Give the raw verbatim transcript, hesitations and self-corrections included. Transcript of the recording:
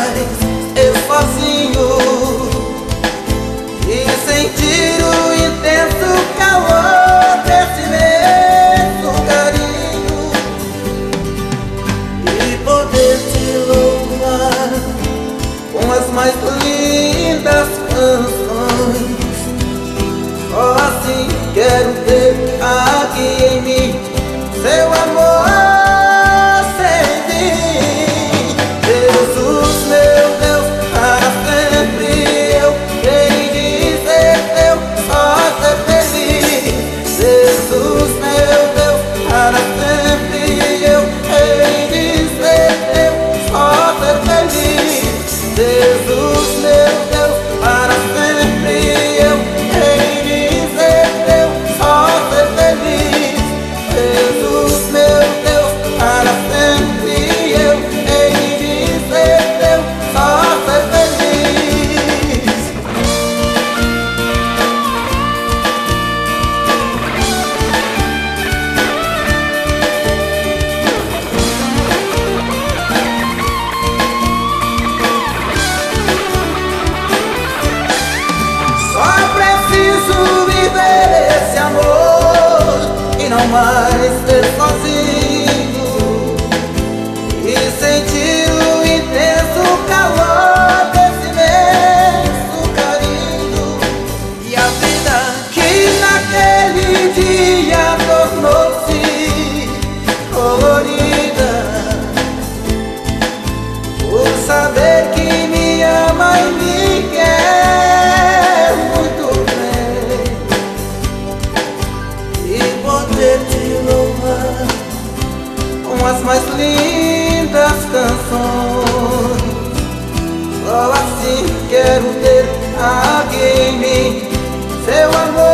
mais eu sozinho e sentir o intenso calor desse imenso carinho e poder te louvar com as mais lindas canções. Só assim quero ter aqui em mim seu amor sem fim. Jesus, meu Deus, para sempre eu hei de ser teu, só ser feliz. Jesus, meu Deus, para sempre eu hei de ser teu, só ser feliz. Jesus, meu Deus, para sempre eu hei de ser teu, só ser feliz. Jesus, meu Deus, para sempre eu hei de ser teu, só ser feliz. Só preciso viver esse amor e não mais ser sozinho e sentir o intenso calor desse imenso carinho. E a vida que naquele dia tornou-se colorida por saber que me ama e me quer muito bem e poder te louvar com as mais lindas canções. Só assim quero ter aqui em mim seu amor.